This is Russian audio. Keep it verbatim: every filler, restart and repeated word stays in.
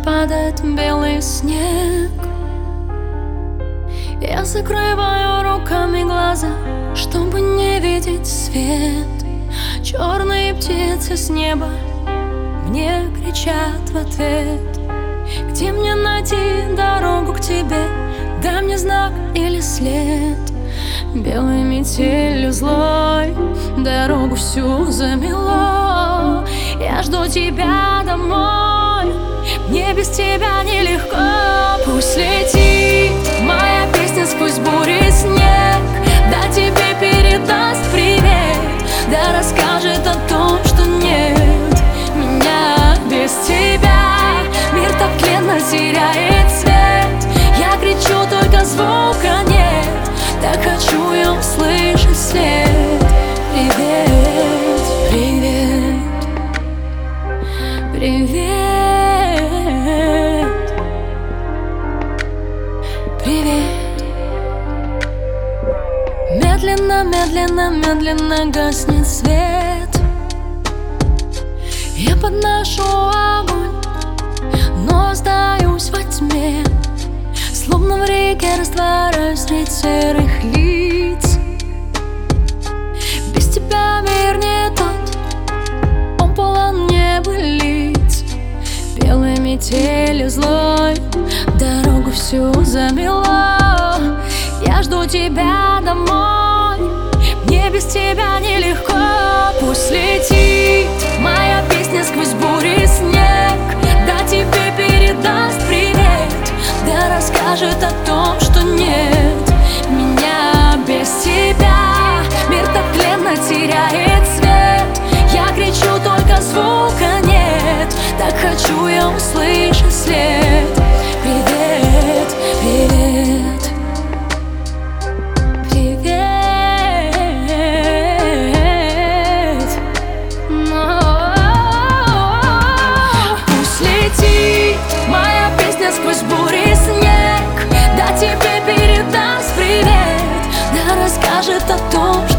падает белый снег. Я закрываю руками глаза, чтобы не видеть свет. Черные птицы с неба мне кричат в ответ. Где мне найти дорогу к тебе? Дай мне знак или след. Белой метелью злой дорогу всю замело. Я жду тебя домой, мне без тебя нелегко. Пусть летит моя песня сквозь бури и снег, да тебе передаст привет, да расскажет о том, что нет меня без тебя. Мир так тленно теряет цвет, я кричу, только звука нет. Так хочу я услышать след. Привет, привет, привет, привет. Медленно, медленно, медленно гаснет свет. Я подношу огонь, но сдаюсь во тьме. Словно в реке растворяюсь среди серых лиц. Без тебя мир не тот, он полон небылиц. Белой метелью злой дорогу всю замело. Я жду тебя домой, мне без тебя нелегко. Пусть летит моя песня сквозь бури и снег, да тебе передаст привет, да расскажет о том, что нет меня без тебя. Мир так тленно теряет цвет, я кричу, только звука нет. Так хочу я услышать след. Привет, привет, привет. Пусть летит моя песня сквозь бури и снег, да тебе передаст привет, да расскажет о том, что